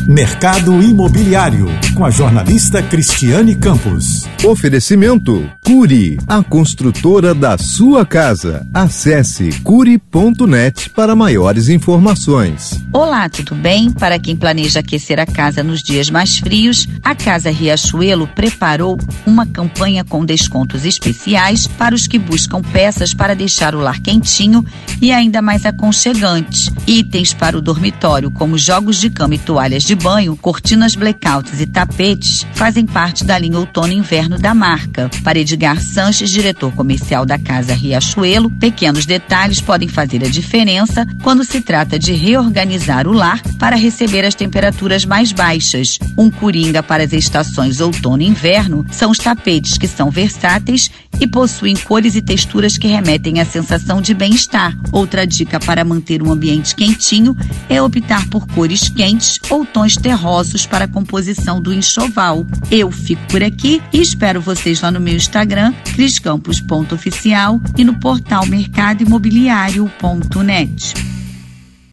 Mercado Imobiliário, com a jornalista Cristiane Campos. Oferecimento Cury, a construtora da sua casa. Acesse cury.net para maiores informações. Olá, tudo bem? Para quem planeja aquecer a casa nos dias mais frios, a Casa Riachuelo preparou uma campanha com descontos especiais para os que buscam peças para deixar o lar quentinho e ainda mais aconchegante. Itens para o dormitório, como jogos de cama e toalhas de banho, cortinas blackouts e tapetes, fazem parte da linha outono e inverno da marca. Para Edgar Sanches, diretor comercial da Casa Riachuelo, pequenos detalhes podem fazer a diferença quando se trata de reorganizar o lar para receber as temperaturas mais baixas. Um coringa para as estações outono e inverno são os tapetes, que são versáteis e possuem cores e texturas que remetem à sensação de bem-estar. Outra dica para manter um ambiente quentinho é optar por cores quentes ou tons terrosos para a composição do enxoval. Eu fico por aqui e espero vocês lá no meu Instagram, criscampos.oficial, e no portal mercadoimobiliario.net.